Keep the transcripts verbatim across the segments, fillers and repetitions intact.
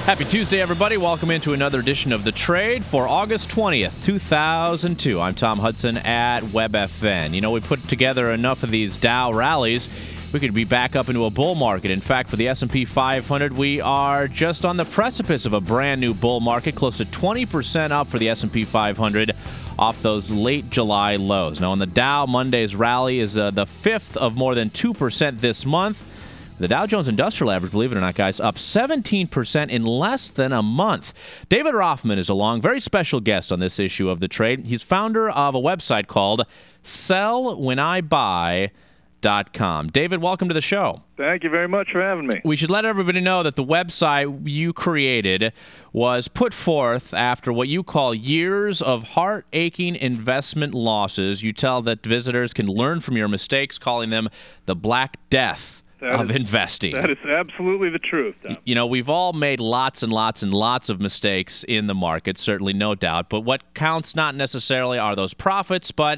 Happy Tuesday, everybody. Welcome into another edition of The Trade for August twentieth, two thousand two. I'm Tom Hudson at WebFN. You know, we put together enough of these Dow rallies, we could be back up into a bull market. In fact, for the S and P five hundred, we are just on the precipice of a brand new bull market, close to twenty percent up for the S and P five hundred off those late July lows. Now, on the Dow, Monday's rally is uh, the fifth of more than two percent this month. The Dow Jones Industrial Average, believe it or not, guys, up seventeen percent in less than a month. David Rothman is along, very special guest on this issue of The Trade. He's founder of a website called sell when I buy dot com. David, welcome to the show. Thank you very much for having me. We should let everybody know that the website you created was put forth after what you call years of heart-aching investment losses. You tell that visitors can learn from your mistakes, calling them the Black Death That of is, investing. That is absolutely the truth, Tom. You know, we've all made lots and lots and lots of mistakes in the market, certainly no doubt. But what counts not necessarily are those profits, but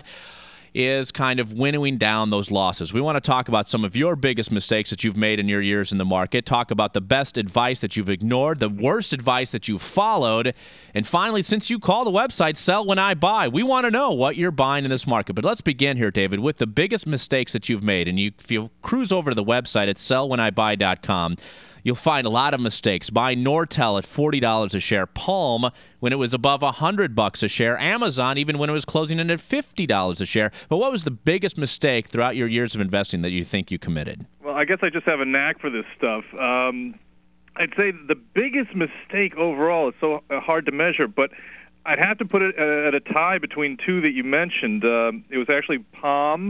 is kind of winnowing down those losses. We want to talk about some of your biggest mistakes that you've made in your years in the market, talk about the best advice that you've ignored, the worst advice that you've followed, and finally, since you call the website Sell When I Buy, we want to know what you're buying in this market. But let's begin here, David, with the biggest mistakes that you've made. And you, if you cruise over to the website at sell when I buy dot com, you'll find a lot of mistakes. Buying Nortel at forty dollars a share, Palm when it was above one hundred bucks a share, Amazon even when it was closing in at fifty dollars a share. But what was the biggest mistake throughout your years of investing that you think you committed? Well, I guess I just have a knack for this stuff. Um, I'd say the biggest mistake overall is so hard to measure, but I'd have to put it at a tie between two that you mentioned. Um, it was actually Palm.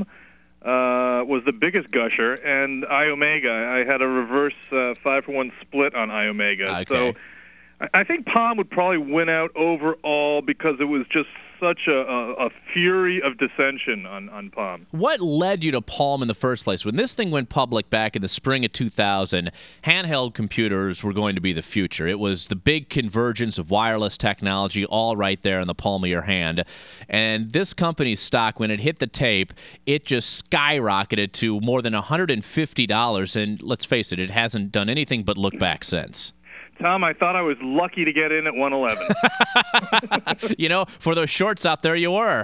Uh, was the biggest gusher, and iOmega. I had a reverse uh, five-for-one split on iOmega. Okay. So I, I think Palm would probably win out overall because it was just such a, a, a fury of dissension on, on Palm. What led you to Palm in the first place? When this thing went public back in the spring of two thousand, handheld computers were going to be the future. It was the big convergence of wireless technology all right there in the palm of your hand. And this company's stock, when it hit the tape, it just skyrocketed to more than one hundred fifty dollars. And let's face it, it hasn't done anything but look back since. Tom, I thought I was lucky to get in at one eleven. You know, for those shorts out there, you were.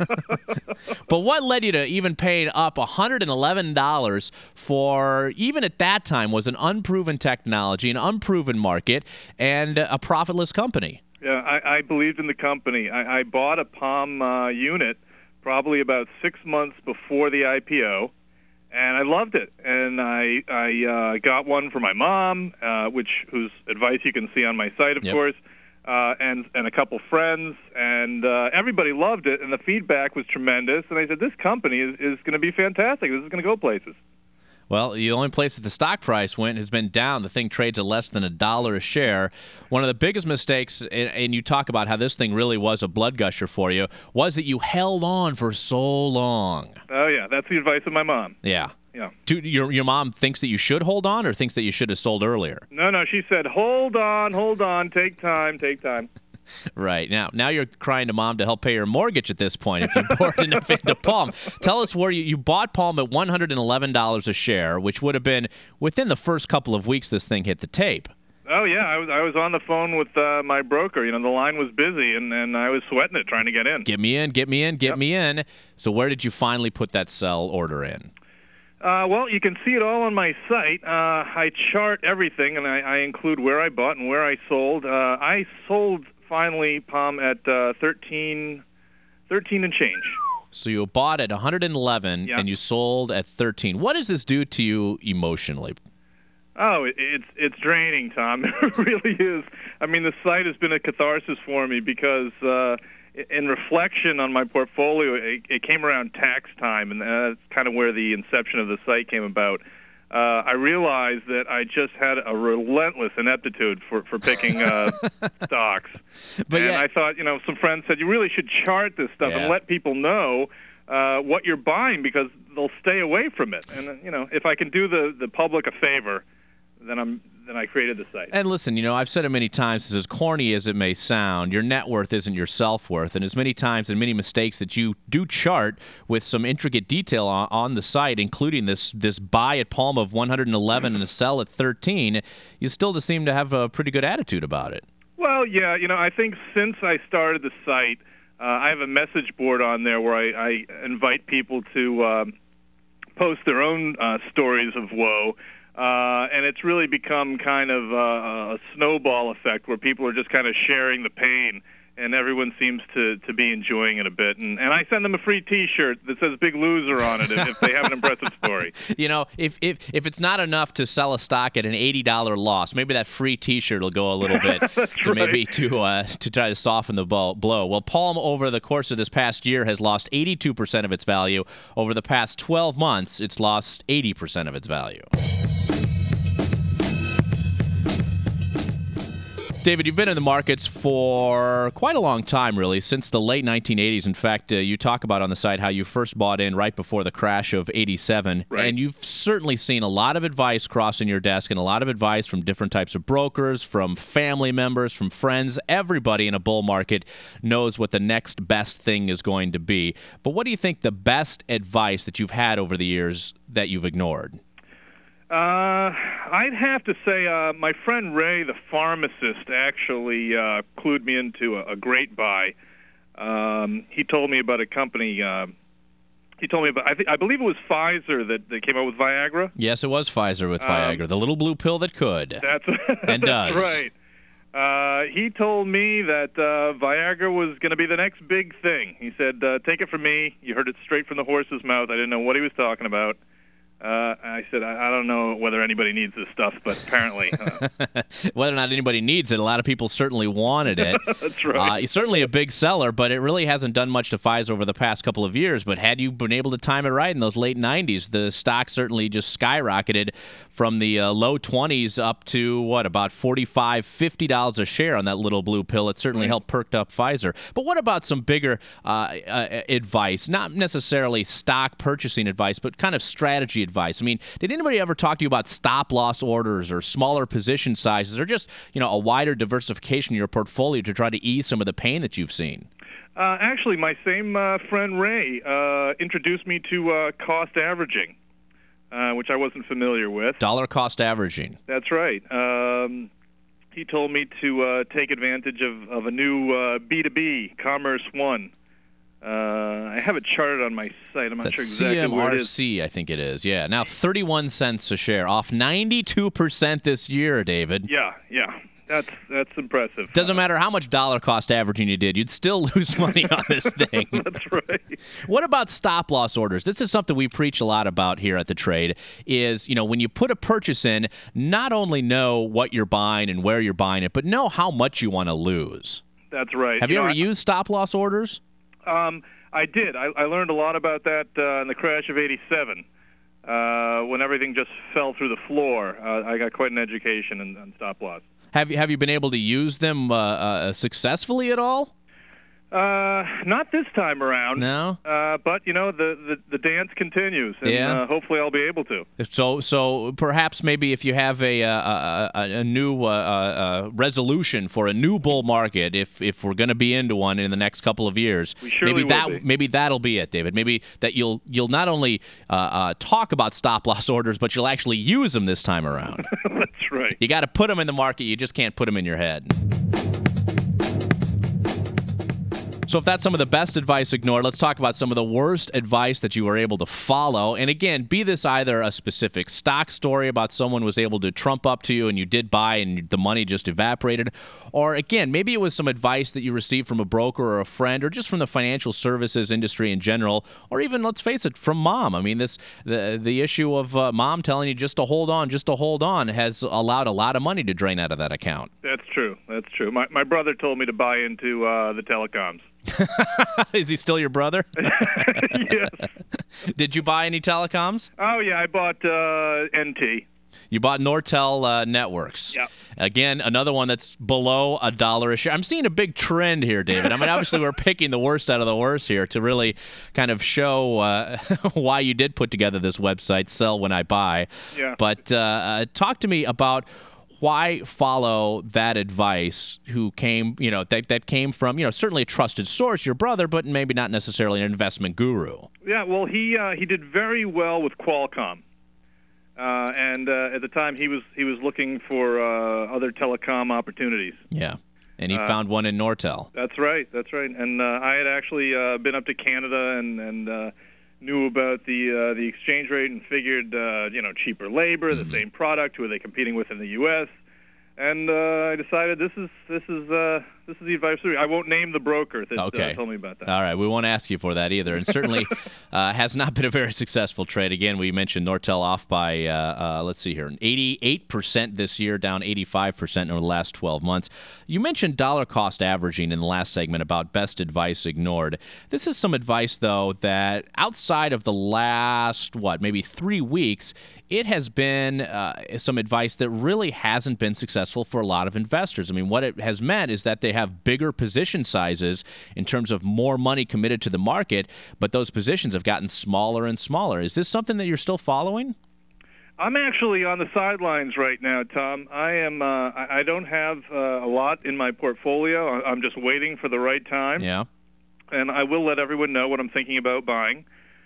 But what led you to even paying up one hundred eleven dollars for, even at that time, was an unproven technology, an unproven market, and a profitless company? Yeah, I, I believed in the company. I, I bought a Palm uh, unit probably about six months before the I P O. And I loved it, and I I uh, got one for my mom, uh, which whose advice you can see on my site, of Yep. course, uh, and and a couple friends, and uh, everybody loved it, and the feedback was tremendous. And I said, this company is, is going to be fantastic. This is going to go places. Well, the only place that the stock price went has been down. The thing trades at less than a dollar a share. One of the biggest mistakes, and, and you talk about how this thing really was a blood gusher for you, was that you held on for so long. Oh, yeah, that's the advice of my mom. Yeah. Yeah. Do, your, your mom thinks that you should hold on or thinks that you should have sold earlier? No, no, she said, hold on, hold on, take time, take time. Right. Now now you're crying to mom to help pay your mortgage at this point if you poured enough into Palm. Tell us where you, you bought Palm at one hundred eleven dollars a share, which would have been within the first couple of weeks this thing hit the tape. Oh, yeah, I was I was on the phone with uh, my broker. You know, the line was busy, and, and I was sweating it trying to get in. Get me in, get me in, get Yep. me in. So where did you finally put that sell order in? Uh, well, you can see it all on my site. Uh, I chart everything, and I, I include where I bought and where I sold. Uh, I sold finally Palm at uh, thirteen, thirteen and change. So you bought at one hundred eleven Yeah. and you sold at thirteen. What does this do to you emotionally? Oh, it, it's it's draining, Tom. It really is. I mean, the site has been a catharsis for me because uh, in reflection on my portfolio, it, it came around tax time, and that's kind of where the inception of the site came about. Uh, I realized that I just had a relentless ineptitude for, for picking uh, stocks. But and yeah. I thought, you know, some friends said, you really should chart this stuff Yeah. and let people know uh, what you're buying because they'll stay away from it. And, uh, you know, if I can do the, the public a favor, then I'm then I created the site. And listen, you know, I've said it many times, as corny as it may sound, your net worth isn't your self-worth. And as many times and many mistakes that you do chart with some intricate detail on, on the site, including this this buy at Palm of one hundred eleven and a sell at thirteen, you still just seem to have a pretty good attitude about it. Well, yeah, you know, I think since I started the site, uh, I have a message board on there where I, I invite people to um, post their own uh, stories of woe. Uh, and it's really become kind of uh, a snowball effect where people are just kind of sharing the pain, and everyone seems to, to be enjoying it a bit. And, and I send them a free T-shirt that says "Big Loser" on it if, if they have an impressive story. You know, if, if if it's not enough to sell a stock at an eighty dollars loss, maybe that free T-shirt will go a little bit to right. maybe to uh, to try to soften the blow. Well, Palm over the course of this past year has lost eighty-two percent of its value. Over the past twelve months, it's lost eighty percent of its value. David, you've been in the markets for quite a long time, really, since the late nineteen eighties. In fact, uh, you talk about on the site how you first bought in right before the crash of eighty-seven. Right. And you've certainly seen a lot of advice crossing your desk and a lot of advice from different types of brokers, from family members, from friends. Everybody in a bull market knows what the next best thing is going to be. But what do you think the best advice that you've had over the years that you've ignored? Uh, I'd have to say uh, my friend Ray, the pharmacist, actually uh, clued me into a, a great buy. Um, he told me about a company. Uh, he told me about. I, th- I believe it was Pfizer that, that came out with Viagra. Yes, it was Pfizer with Viagra, um, the little blue pill that could. That's and that's does. Right. Uh, he told me that uh, Viagra was going to be the next big thing. He said, uh, "Take it from me. You heard it straight from the horse's mouth." I didn't know what he was talking about. Uh, I said, I, I don't know whether anybody needs this stuff, but apparently. Uh, Whether or not anybody needs it, a lot of people certainly wanted it. That's right. Uh, certainly a big seller, but it really hasn't done much to Pfizer over the past couple of years. But had you been able to time it right in those late nineties, the stock certainly just skyrocketed from the uh, low twenties up to, what, about forty-five dollars, fifty dollars a share on that little blue pill. It certainly Right. helped perk up Pfizer. But what about some bigger uh, uh, advice? Not necessarily stock purchasing advice, but kind of strategy advice. I mean, did anybody ever talk to you about stop-loss orders or smaller position sizes or just, you know, a wider diversification in your portfolio to try to ease some of the pain that you've seen? Uh, actually, my same uh, friend Ray uh, introduced me to uh, cost averaging, uh, which I wasn't familiar with. Dollar cost averaging. That's right. Um, he told me to uh, take advantage of, of a new uh, B two B, Commerce One. Uh, I have it charted on my site. I'm not That's sure exactly where it is. C M R C, I think it is. Yeah. Now thirty-one cents a share, off ninety-two percent this year, David. Yeah, yeah. That's that's impressive. Doesn't matter how much dollar cost averaging you did, you'd still lose money on this thing. That's right. What about stop loss orders? This is something we preach a lot about here at The Trade is, you know, when you put a purchase in, not only know what you're buying and where you're buying it, but know how much you want to lose. That's right. Have you, you ever know, used stop loss orders? Um, I did. I, I learned a lot about that uh, in the crash of eighty-seven, uh, when everything just fell through the floor. Uh, I got quite an education in, in stop loss. Have you have you been able to use them uh, uh, successfully at all? Uh, not this time around. No. Uh, but you know, the, the, the dance continues, and Yeah. uh, hopefully I'll be able to. So, so perhaps maybe if you have a a, a, a new uh, uh, resolution for a new bull market, if if we're going to be into one in the next couple of years, We surely maybe will that be. maybe that'll be it, David. Maybe that you'll you'll not only uh, uh, talk about stop loss orders, but you'll actually use them this time around. That's right. You got to put them in the market. You just can't put them in your head. So if that's some of the best advice ignored, let's talk about some of the worst advice that you were able to follow. And again, be this either a specific stock story about someone was able to trump up to you and you did buy and the money just evaporated, or again, maybe it was some advice that you received from a broker or a friend or just from the financial services industry in general, or even, let's face it, from mom. I mean, this the the issue of uh, mom telling you just to hold on, just to hold on has allowed a lot of money to drain out of that account. That's true. That's true. My my brother told me to buy into uh, the telecoms. Is he still your brother? Yes. Did you buy any telecoms? Oh yeah, I bought uh, N T. You bought Nortel uh, Networks. Yep. Again, another one that's below a dollar a share. I'm seeing a big trend here, David. I mean, obviously, we're picking the worst out of the worst here to really kind of show uh, why you did put together this website, Sell When I Buy. Yeah. But uh, uh, talk to me about why follow that advice? Who came, you know, that that came from, you know, certainly a trusted source, your brother, but maybe not necessarily an investment guru. Yeah, well, he uh, he did very well with Qualcomm, uh, and uh, at the time he was he was looking for uh, other telecom opportunities. Yeah, and he Uh, found one in Nortel. That's right, that's right. And uh, I had actually uh, been up to Canada and and uh, knew about the uh, the exchange rate and figured, uh, you know, cheaper labor, Mm-hmm. the same product. Who are they competing with in the U S? And uh, I decided this is this is uh, this is the advice. I won't name the broker that Okay. uh, told me about that. All right, we won't ask you for that either, and certainly uh, has not been a very successful trade. Again, we mentioned Nortel off by uh, uh, let's see here, eighty-eight percent this year, down eighty-five percent over the last twelve months. You mentioned dollar cost averaging in the last segment about best advice ignored. This is some advice though that outside of the last what maybe three weeks. It has been uh, some advice that really hasn't been successful for a lot of investors. I mean, what it has meant is that they have bigger position sizes in terms of more money committed to the market, but those positions have gotten smaller and smaller. Is this something that you're still following? I'm actually on the sidelines right now, Tom. I am. Uh, I I don't have uh, a lot in my portfolio. I- I'm just waiting for the right time, Yeah. and I will let everyone know what I'm thinking about buying,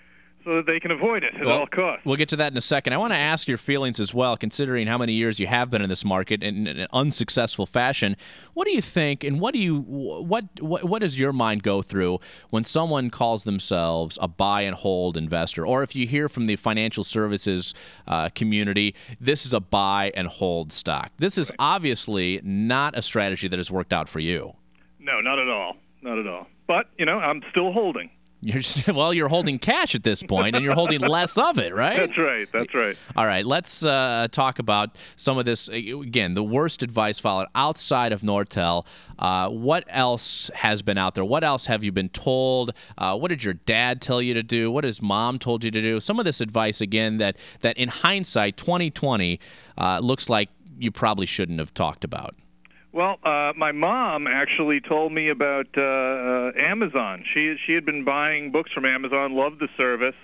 so that they can avoid it at Well, all costs. We'll get to that in a second. I want to ask your feelings as well, considering how many years you have been in this market in, in an unsuccessful fashion. What do you think, and what do you what what what does your mind go through when someone calls themselves a buy and hold investor, or if you hear from the financial services uh, community, this is a buy and hold stock? This is obviously not a strategy that has worked out for you. No, not at all. Not at all. But you know, I'm still holding. You're just, well, you're holding cash at this point, and you're holding less of it, right? That's right. That's right. All right, let's uh, talk about some of this. Again, the worst advice followed outside of Nortel. Uh, what else has been out there? What else have you been told? Uh, what did your dad tell you to do? What has mom told you to do? Some of this advice, again, that, that in hindsight, twenty twenty, uh, looks like you probably shouldn't have talked about. Well, uh, my mom actually told me about uh, uh, Amazon. She she had been buying books from Amazon, loved the service,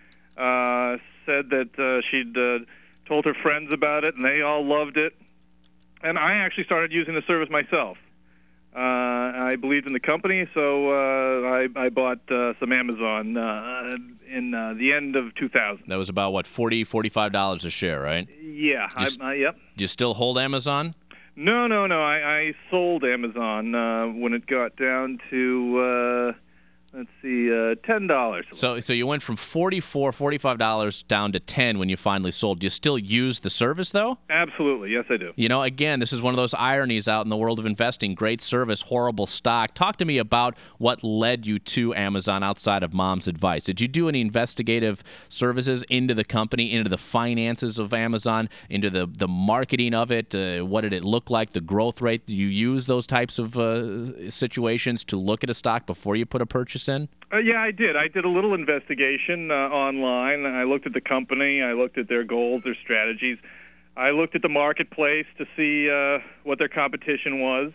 uh, said that uh, she'd uh, told her friends about it, and they all loved it. And I actually started using the service myself. Uh, I believed in the company, so uh, I, I bought uh, some Amazon uh, in uh, the end of two thousand. That was about, what, forty dollars, forty-five dollars a share, right? Yeah, I, Just- uh, yep. Do you still hold Amazon? No, no, no. I, I sold Amazon uh, when it got down to, uh, let's see, uh, ten dollars. So so you went from forty-four dollars, forty-five dollars down to ten when you finally sold. Do you still use the service, though? Absolutely. Yes, I do. You know, again, this is one of those ironies out in the world of investing. Great service, horrible stock. Talk to me about what led you to Amazon outside of mom's advice. Did you do any investigative services into the company, into the finances of Amazon, into the, the marketing of it? Uh, what did it look like, the growth rate? Do you use those types of uh, situations to look at a stock before you put a purchase in? Uh, yeah, I did. I did a little investigation uh, online. I looked at the company. I looked at their goals, their strategies. I looked at the marketplace to see uh, what their competition was.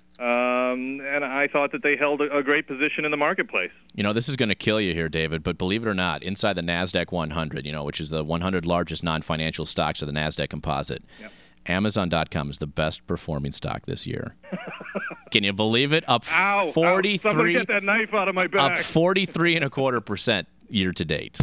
Um, and I thought that they held a, a great position in the marketplace. You know, this is going to kill you here, David, but believe it or not, inside the NASDAQ one hundred, you know, which is the one hundred largest non-financial stocks of the NASDAQ composite, Yep. Amazon dot com is the best performing stock this year. Can you believe it? Up Ow! forty-three, Ow, somebody get that knife out of my up back. forty-three and a quarter percent year to date.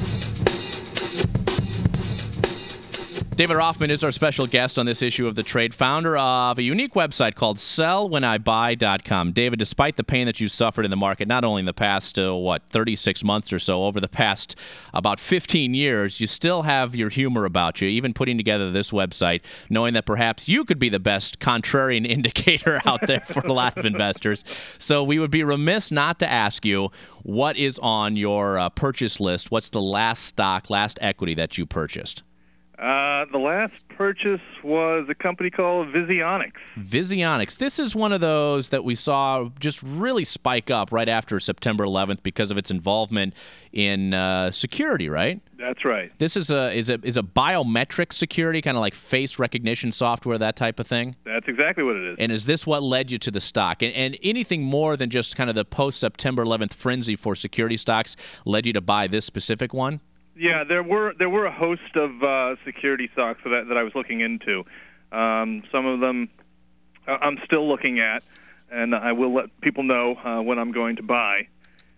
David Rothman is our special guest on this issue of The Trade, founder of a unique website called sell when I buy dot com. David, despite the pain that you've suffered in the market, not only in the past, uh, what, thirty-six months or so, over the past about fifteen years, you still have your humor about you, even putting together this website, knowing that perhaps you could be the best contrarian indicator out there for a lot of investors. So we would be remiss not to ask you, what is on your uh, purchase list? What's the last stock, last equity that you purchased? Uh, the last purchase was a company called Visionex. Visionex. This is one of those that we saw just really spike up right after September eleventh because of its involvement in uh, security, right? That's right. This is a is a is a biometric security, kind of like face recognition software, that type of thing. That's exactly what it is. And is this what led you to the stock? And, and anything more than just kind of the post-September eleventh frenzy for security stocks led you to buy this specific one? Yeah, there were there were a host of uh, security stocks that that I was looking into. Um, some of them I'm still looking at, and I will let people know uh, when I'm going to buy.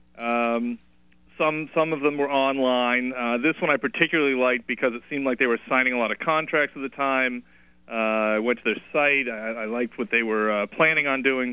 Um, some some of them were online. Uh, this one I particularly liked because it seemed like they were signing a lot of contracts at the time. Uh, I went to their site. I, I liked what they were uh, planning on doing,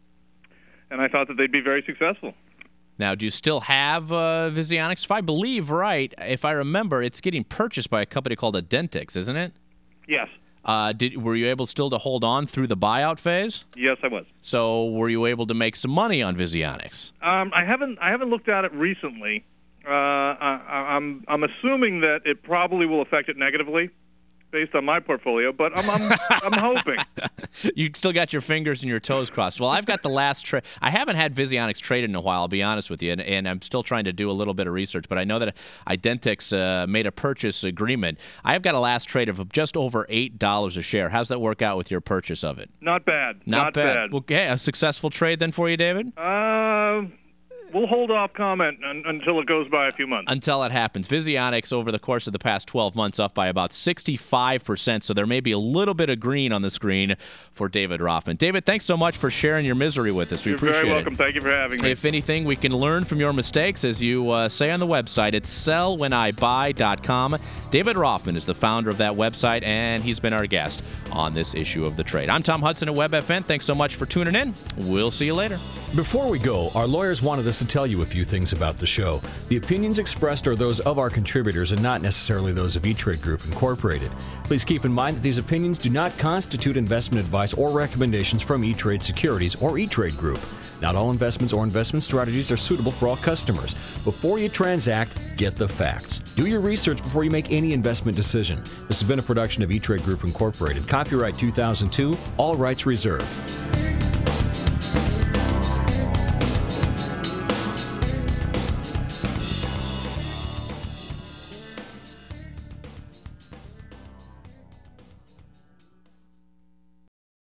and I thought that they'd be very successful. Now, do you still have uh, Visionex? If I believe right, if I remember, it's getting purchased by a company called Adentix, isn't it? Yes. Uh, did were you able still to hold on through the buyout phase? Yes, I was. So, were you able to make some money on Visionex? Um, I haven't. I haven't looked at it recently. Uh, I, I'm. I'm assuming that it probably will affect it negatively, based on my portfolio. But I'm. I'm, I'm hoping. You still got your fingers and your toes crossed. Well, I've got the last trade. I haven't had Visionex traded in a while, I'll be honest with you, and, and I'm still trying to do a little bit of research. But I know that Adentix uh, made a purchase agreement. I've got a last trade of just over eight dollars a share. How's that work out with your purchase of it? Not bad. Not, Not bad. bad. Okay, a successful trade then for you, David? Uh, we'll hold off comment un- until it goes by a few months. Until it happens. Visionex, over the course of the past twelve months, up by about sixty-five percent, so there may be a little bit of green on the screen for David Roffman. David, thanks so much for sharing your misery with us. We You're appreciate it. very welcome. Thank you for having me. If anything, we can learn from your mistakes, as you uh, say on the website. It's sell when I buy dot com. David Roffman is the founder of that website, and he's been our guest on this issue of The Trade. I'm Tom Hudson at WebFN. Thanks so much for tuning in. We'll see you later. Before we go, our lawyers wanted us to tell you a few things about the show. The opinions expressed are those of our contributors and not necessarily those of E-Trade Group Incorporated. Please keep in mind that these opinions do not constitute investment advice or recommendations from E-Trade Securities or E-Trade Group. Not all investments or investment strategies are suitable for all customers. Before you transact, get the facts. Do your research before you make any investment decision. This has been a production of E-Trade Group Incorporated. Copyright two thousand two, all rights reserved.